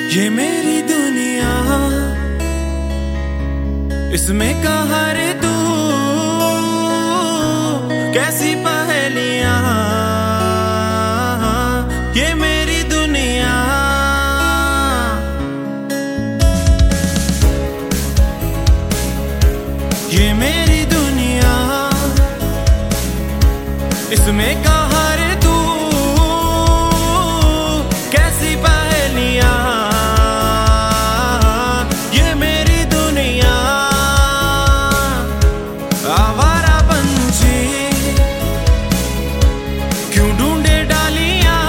ये मेरी दुनिया, इसमें कहाँ रे तू, कैसी पहेलियां। ये मेरी दुनिया, ये मेरी दुनिया, इसमें कहाँ रे तू, कैसी पहेलियां। ये मेरी दुनिया, आवारा पंछी क्यों ढूंढे डालियां,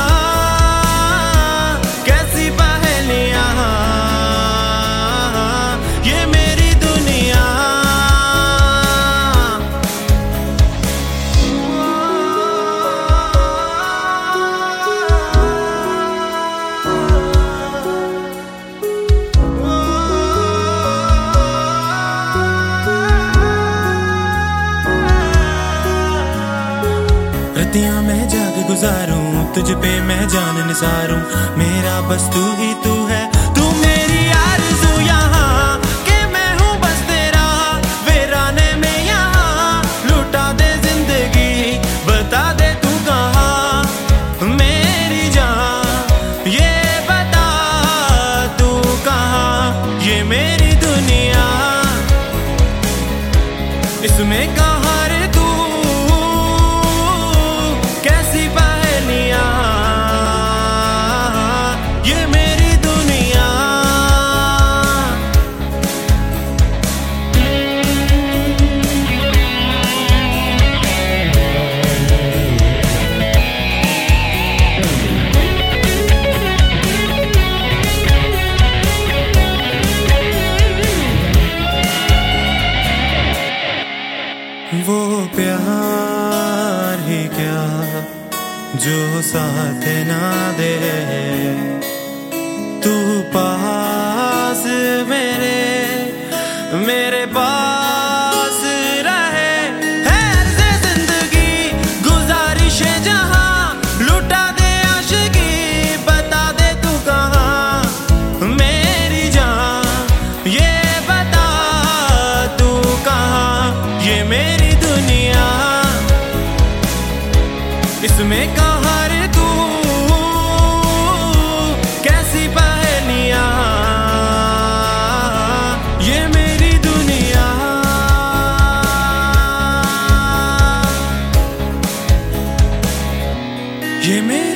कैसी पहेलियां। ये मेरी दुनिया, रतियां मैं जाग गुजारूं, तुझ पे मैं जान निसारूं। मेरा बस तू ही तू है, तू मेरी आरज़ू यहाँ के मैं हूँ बस तेरा। वीराने में यहाँ लुटा दे जिंदगी, बता दे तू कहाँ मेरी जान, ये बता तू कहाँ। ये मेरी दुनिया, इसमें कहाँ रे तू, कैसी पहेलियां। ये मेरी दुनिया, वो प्यार ही क्या जो साथ ना दे, तू पास मेरे मेरे पास रहे। हैर से जिंदगी गुजारिश है जहां, लुटा दे आशिकी, बता दे तू कहाँ मेरी जान, ये बता तू कहाँ। ये मेरी दुनिया, इसमें कहाँ रे तू, कैसी पहेलियां। ये मेरी दुनिया, ये मेरी